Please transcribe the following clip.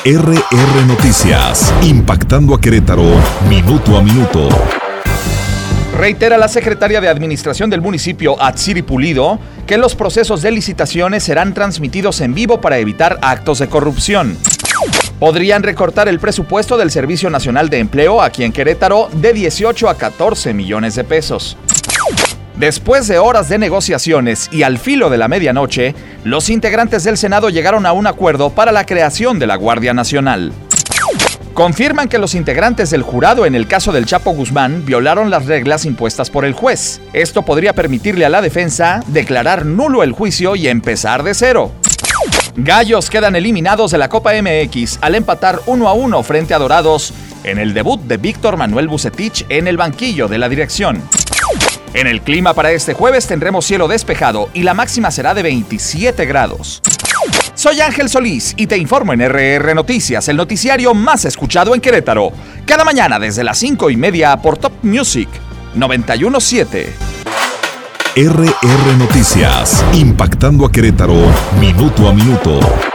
RR Noticias, impactando a Querétaro, minuto a minuto. Reitera la secretaria de Administración del municipio, Atsiri Pulido, que los procesos de licitaciones serán transmitidos en vivo para evitar actos de corrupción. Podrían recortar el presupuesto del Servicio Nacional de Empleo aquí en Querétaro de 18 a 14 millones de pesos. Después de horas de negociaciones y al filo de la medianoche, los integrantes del Senado llegaron a un acuerdo para la creación de la Guardia Nacional. Confirman que los integrantes del jurado en el caso del Chapo Guzmán violaron las reglas impuestas por el juez. Esto podría permitirle a la defensa declarar nulo el juicio y empezar de cero. Gallos quedan eliminados de la Copa MX al empatar 1-1 frente a Dorados en el debut de Víctor Manuel Vucetich en el banquillo de la dirección. En el clima para este jueves tendremos cielo despejado y la máxima será de 27 grados. Soy Ángel Solís y te informo en RR Noticias, el noticiario más escuchado en Querétaro. Cada mañana desde las 5:30 por Top Music 91.7. RR Noticias, impactando a Querétaro, minuto a minuto.